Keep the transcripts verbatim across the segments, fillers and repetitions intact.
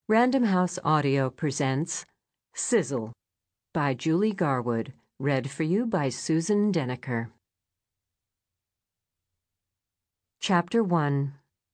Random House Audio presents Sizzle by Julie Garwood, read for you by Susan Deniker. Chapter one.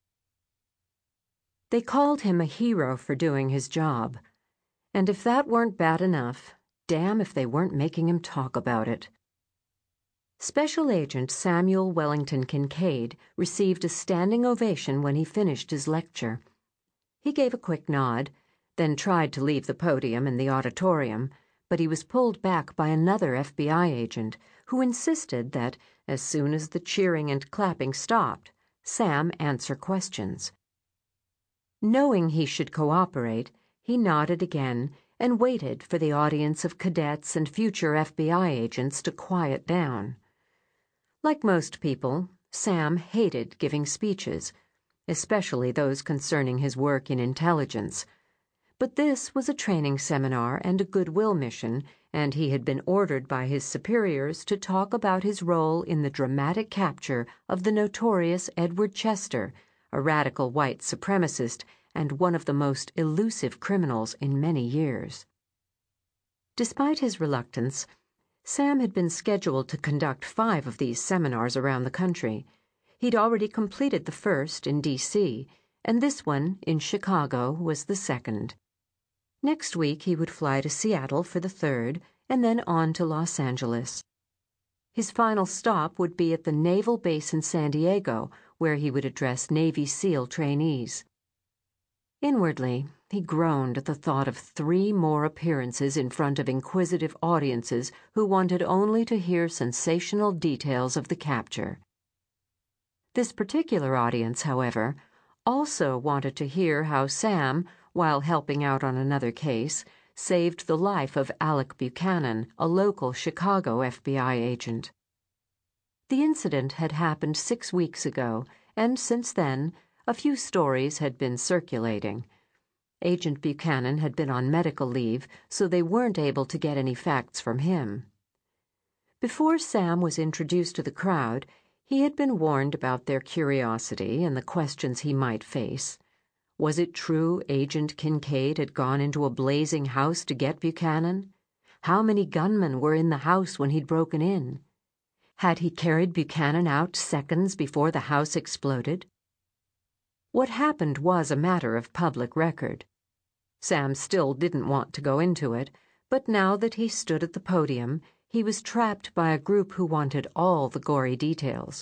They called him a hero for doing his job, and if that weren't bad enough, damn if they weren't making him talk about it. Special Agent Samuel Wellington Kincaid received a standing ovation when he finished his lecture. He gave a quick nod, then tried to leave the podium and the auditorium, but he was pulled back by another F B I agent who insisted that, as soon as the cheering and clapping stopped, Sam answer questions. Knowing he should cooperate, he nodded again and waited for the audience of cadets and future F B I agents to quiet down. Like most people, Sam hated giving speeches, especially those concerning his work in intelligence. But this was a training seminar and a goodwill mission, and he had been ordered by his superiors to talk about his role in the dramatic capture of the notorious Edward Chester, a radical white supremacist and one of the most elusive criminals in many years. Despite his reluctance, Sam had been scheduled to conduct five of these seminars around the country. He'd already completed the first in D C, and this one, in Chicago, was the second. Next week he would fly to Seattle for the third, and then on to Los Angeles. His final stop would be at the Naval Base in San Diego, where he would address Navy SEAL trainees. Inwardly, he groaned at the thought of three more appearances in front of inquisitive audiences who wanted only to hear sensational details of the capture. This particular audience, however, also wanted to hear how Sam, while helping out on another case, saved the life of Alec Buchanan, a local Chicago F B I agent. The incident had happened six weeks ago, and since then, a few stories had been circulating. Agent Buchanan had been on medical leave, so they weren't able to get any facts from him. Before Sam was introduced to the crowd, he had been warned about their curiosity and the questions he might face. Was it true Agent Kincaid had gone into a blazing house to get Buchanan? How many gunmen were in the house when he'd broken in? Had he carried Buchanan out seconds before the house exploded? What happened was a matter of public record. Sam still didn't want to go into it, but now that he stood at the podium, he was trapped by a group who wanted all the gory details.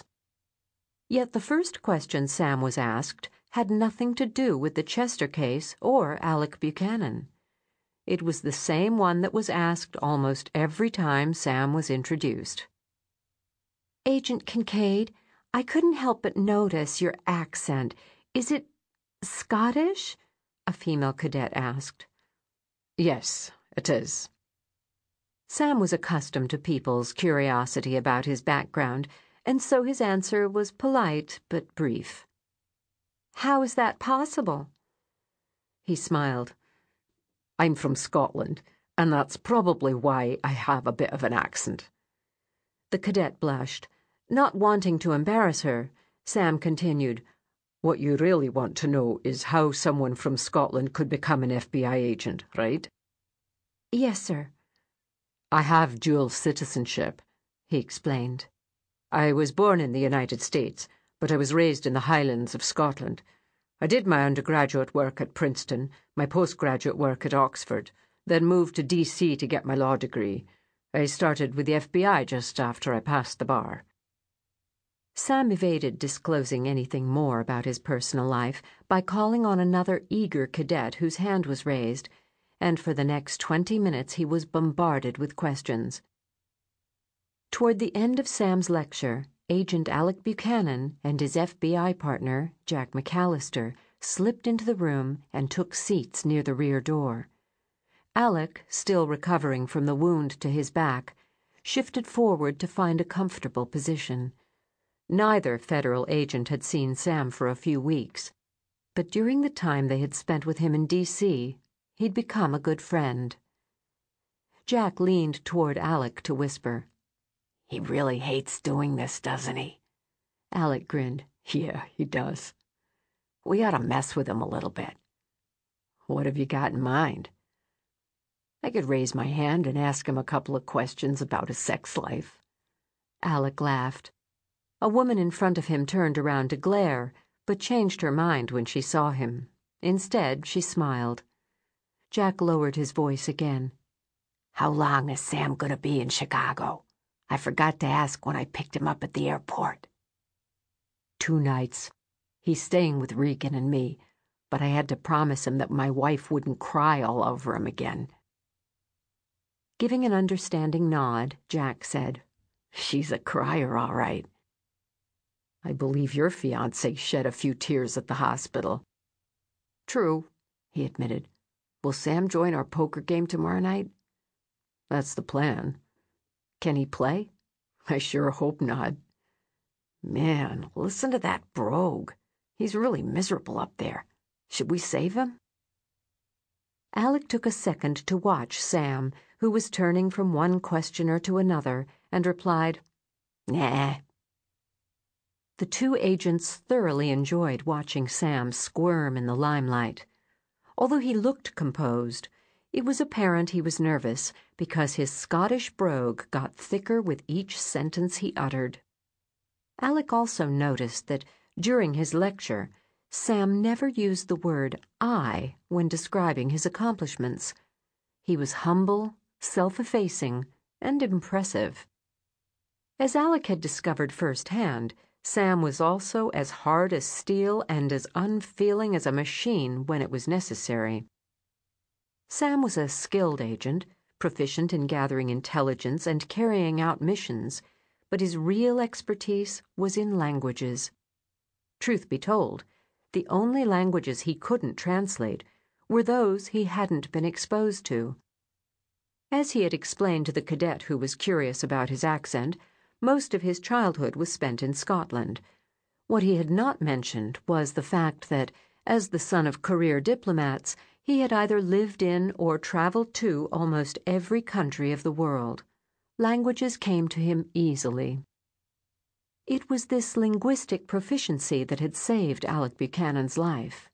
Yet the first question Sam was asked had nothing to do with the Chester case or Alec Buchanan. It was the same one that was asked almost every time Sam was introduced. "Agent Kincaid, I couldn't help but notice your accent. Is it Scottish?" a female cadet asked. "Yes, it is." Sam was accustomed to people's curiosity about his background, and so his answer was polite but brief. "How is that possible?" He smiled. "I'm from Scotland, and that's probably why I have a bit of an accent." The cadet blushed. Not wanting to embarrass her, Sam continued, "What you really want to know is how someone from Scotland could become an F B I agent, right?" "Yes, sir." "I have dual citizenship," he explained. "I was born in the United States, but I was raised in the Highlands of Scotland. I did my undergraduate work at Princeton, my postgraduate work at Oxford, then moved to D C to get my law degree. I started with the F B I just after I passed the bar." Sam evaded disclosing anything more about his personal life by calling on another eager cadet whose hand was raised, and for the next twenty minutes he was bombarded with questions. Toward the end of Sam's lecture, Agent Alec Buchanan and his F B I partner, Jack McAllister, slipped into the room and took seats near the rear door. Alec, still recovering from the wound to his back, shifted forward to find a comfortable position. Neither federal agent had seen Sam for a few weeks, but during the time they had spent with him in D C, he'd become a good friend. Jack leaned toward Alec to whisper, "He really hates doing this, doesn't he?" Alec grinned. "Yeah, he does." We ought to mess with him a little bit. What have you got in mind? I could raise my hand and ask him a couple of questions about his sex life. Alec laughed. A woman in front of him turned around to glare, but changed her mind when she saw him. Instead, she smiled. Jack lowered his voice again. How long is Sam going to be in Chicago? I forgot to ask when I picked him up at the airport. Two nights. He's staying with Regan and me, but I had to promise him that my wife wouldn't cry all over him again. Giving an understanding nod, Jack said, She's a crier, all right. I believe your fiancé shed a few tears at the hospital. True, he admitted. Will Sam join our poker game tomorrow night? That's the plan. Can he play? I sure hope not. Man, listen to that brogue. He's really miserable up there. Should we save him? Alec took a second to watch Sam, who was turning from one questioner to another, and replied, Nah. The two agents thoroughly enjoyed watching Sam squirm in the limelight. Although he looked composed, it was apparent he was nervous because his Scottish brogue got thicker with each sentence he uttered. Alec also noticed that, during his lecture, Sam never used the word I when describing his accomplishments. He was humble, self-effacing, and impressive. As Alec had discovered firsthand, Sam was also as hard as steel and as unfeeling as a machine when it was necessary. Sam was a skilled agent, proficient in gathering intelligence and carrying out missions, but his real expertise was in languages. Truth be told, the only languages he couldn't translate were those he hadn't been exposed to. As he had explained to the cadet who was curious about his accent, most of his childhood was spent in Scotland. What he had not mentioned was the fact that, as the son of career diplomats, he had either lived in or traveled to almost every country of the world. Languages came to him easily. It was this linguistic proficiency that had saved Alec Buchanan's life.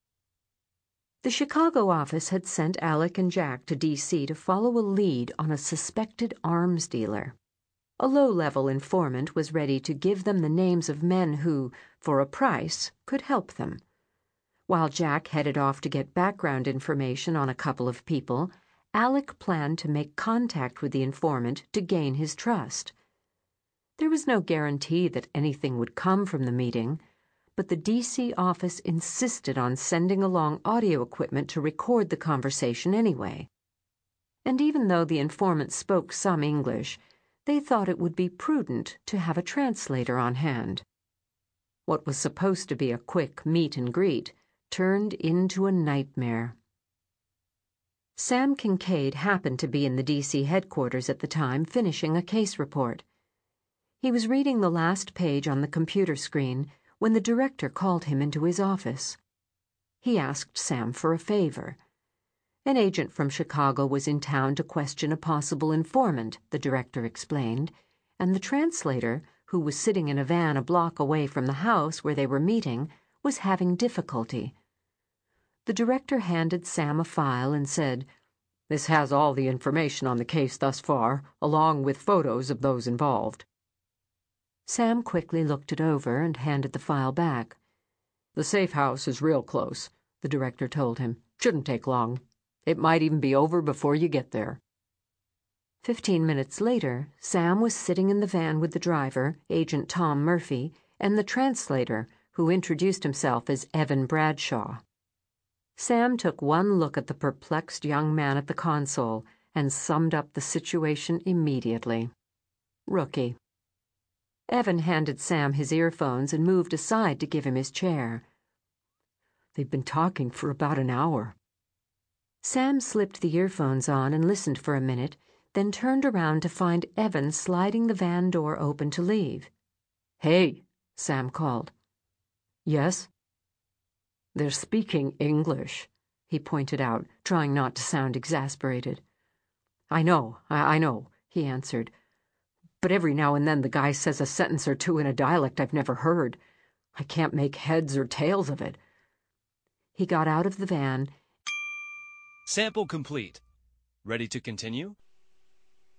The Chicago office had sent Alec and Jack to D C to follow a lead on a suspected arms dealer. A low-level informant was ready to give them the names of men who, for a price, could help them. While Jack headed off to get background information on a couple of people, Alec planned to make contact with the informant to gain his trust. There was no guarantee that anything would come from the meeting, but the D C office insisted on sending along audio equipment to record the conversation anyway. And even though the informant spoke some English, they thought it would be prudent to have a translator on hand. What was supposed to be a quick meet and greet turned into a nightmare. Sam Kincaid happened to be in the D C headquarters at the time, finishing a case report. He was reading the last page on the computer screen when the director called him into his office. He asked Sam for a favor. An agent from Chicago was in town to question a possible informant, the director explained, and the translator, who was sitting in a van a block away from the house where they were meeting, was having difficulty. The director handed Sam a file and said, "This has all the information on the case thus far, along with photos of those involved." Sam quickly looked it over and handed the file back. "The safe house is real close," the director told him. "Shouldn't take long. It might even be over before you get there." Fifteen minutes later, Sam was sitting in the van with the driver, Agent Tom Murphy, and the translator, who introduced himself as Evan Bradshaw. Sam took one look at the perplexed young man at the console and summed up the situation immediately. Rookie. Evan handed Sam his earphones and moved aside to give him his chair. "They've been talking for about an hour." Sam slipped the earphones on and listened for a minute, then turned around to find Evan sliding the van door open to leave. "Hey," Sam called. "Yes?" "They're speaking English," he pointed out, trying not to sound exasperated. "I know, I, I know," he answered. "But every now and then the guy says a sentence or two in a dialect I've never heard. I can't make heads or tails of it." He got out of the van Sample complete. Ready to continue?